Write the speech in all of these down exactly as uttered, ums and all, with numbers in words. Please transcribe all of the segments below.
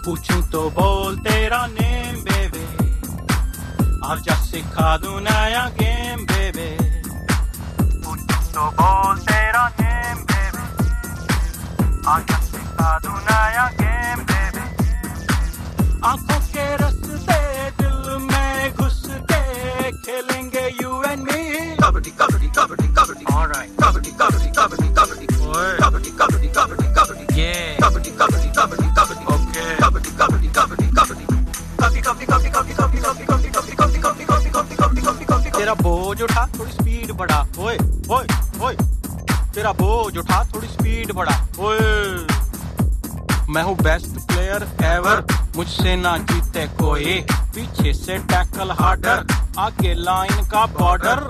पूछूं तो बोल तेरा नेम बेबे, आजा सिखा दूं नया गेम बेबे। पूछूं तो बोल तेरा नेम बेबे, आजा सिखा दूं नया गेम बेबे। आंखों के रास्ते दिल में घुस के खेलेंगे you and me. Kabaddi kabaddi kabaddi kabaddi, alright. Kabaddi kabaddi kabaddi kabaddi, kabaddi kabaddi kabaddi kabaddi, ये कबड्डी कबड्डी कबड्डी कबड्डी, ओके। कबड्डी कबड्डी कबड्डी कबड्डी, कबड्डी कबड्डी कबड्डी कबड्डी कबड्डी कबड्डी कबड्डी कबड्डी कबड्डी कबड्डी कबड्डी कबड्डी कबड्डी कबड्डी। तेरा बोझ उठा थोड़ी स्पीड बढ़ा, ओए ओए ओए। तेरा बोझ उठा थोड़ी स्पीड बढ़ा, ओए। मैं हूँ बेस्ट प्लेयर एवर, मुझसे ना जीते कोई। पीछे से टैकल हार्डर, आगे लाइन का बॉर्डर।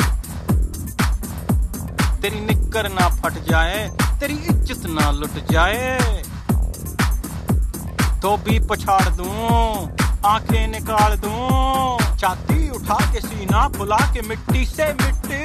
तेरी निक्कर ना फट जाए, तेरी इज्जत ना लुट जाए, तो भी पछाड़ दूं, आंखें निकाल दूं। छाती उठा के सीना फुला के मिट्टी से मिट्टी।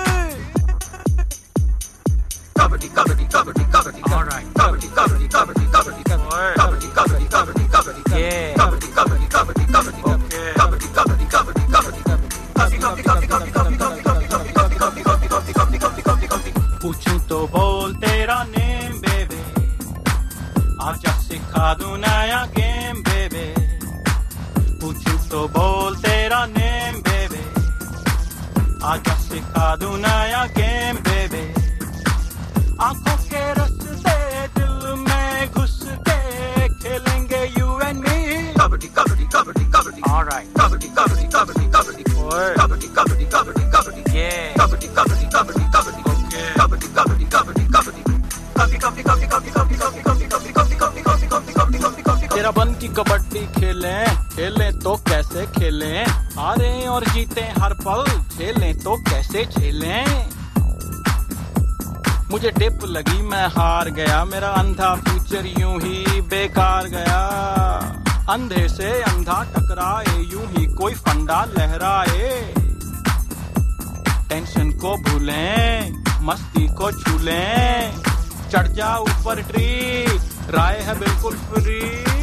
कबड्डी कबड्डी कबड्डी कबड्डी, ऑलराइट। कबड्डी कबड्डी कबड्डी कबड्डी, कबड्डी कबड्डी कबड्डी कबड्डी, ये कबड्डी कबड्डी कबड्डी कबड्डी, ओके। कबड्डी कबड्डी कबड्डी कबड्डी, कबड्डी कबड्डी कबड्डी कबड्डी कबड्डी कबड्डी कबड्डी कबड्डी कबड्डी कबड्डी कबड्डी कबड्डी कबड्डी कबड्डी। पूछूं तो बोल तेरा नेम बेबे, आजा सिखा दूं नया गेम बेबे। पूछूं तो बोल तेरा नेम बेबे, आजा सिखा दूं नया गेम बेबे। आंखों के रास्ते दिल में घुस के खेलेंगे you and me. Kabaddi kabaddi kabaddi kabaddi, alright. Kabaddi kabaddi kabaddi kabaddi, kabaddi kabaddi kabaddi kabaddi, ये कबड्डी कबड्डी कबड्डी कबड्डी, ओके। कबड्डी कबड्डी कबड्डी कबड्डी, कबड्डी कबड्डी कबड्डी कबड्डी कबड्डी कबड्डी कबड्डी कबड्डी कबड्डी कबड्डी कबड्डी कबड्डी कबड्डी कबड्डी। तेरा बन की कबड्डी खेलें, खेलें तो कैसे खेलें, हारे और जीते हर पल, खेलें तो कैसे झेलें। मुझे डिप लगी मैं हार गया, मेरा अंधा फ्यूचर यूं ही बेकार गया। अंधे से अंधा टकराए, यूं ही कोई फंडा लहराए। टेंशन को भूलें, मस्ती को छू लें, चढ़ जा ऊपर ट्री, राय है बिल्कुल फ्री।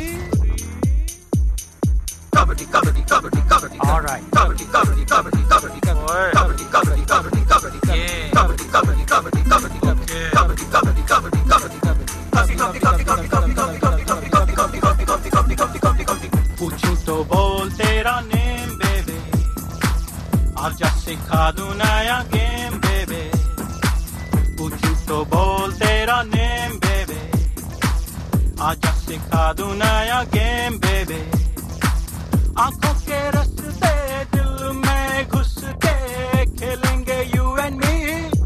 कबड्डी कबड्डी कबड्डी कबड्डी, ऑलराइट। कबड्डी कबड्डी कबड्डी कबड्डी, कबड्डी कबड्डी कबड्डी कबड्डी, ये कबड्डी कबड्डी कबड्डी कबड्डी, ओके। कबड्डी कबड्डी कबड्डी कबड्डी, कबड्डी कबड्डी कबड्डी कबड्डी कबड्डी कबड्डी कबड्डी कबड्डी कबड्डी कबड्डी कबड्डी कबड्डी कबड्डी कबड्डी। पूछूं तो बोल तेरा नेम बेबे, आजा सिखा दूं नया गेम बेबे। पूछूं तो बोल तेरा नेम बेबे, आजा सिखा दूं नया गेम बेबे। आंखों के रास्ते दिल में घुस के खेलेंगे you and me.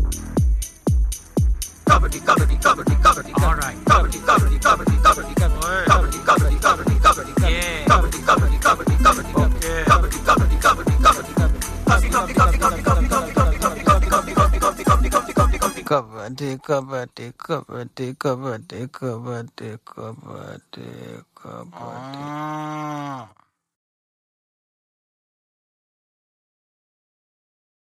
Kabaddi kabaddi kabaddi kabaddi, alright. Kabaddi kabaddi kabaddi kabaddi, kabaddi kabaddi kabaddi kabaddi, ये कबड्डी कबड्डी कबड्डी कबड्डी, ओके। कबड्डी कबड्डी कबड्डी कबड्डी, कबड्डी कबड्डी कबड्डी कबड्डी कबड्डी कबड्डी कबड्डी कबड्डी कबड्डी कबड्डी कबड्डी कबड्डी कबड्डी कबड्डी। कबड्डी कबड्डी कबड्डी कबड्डी कबड्डी कबड्डी कबड्डी कबड्डी।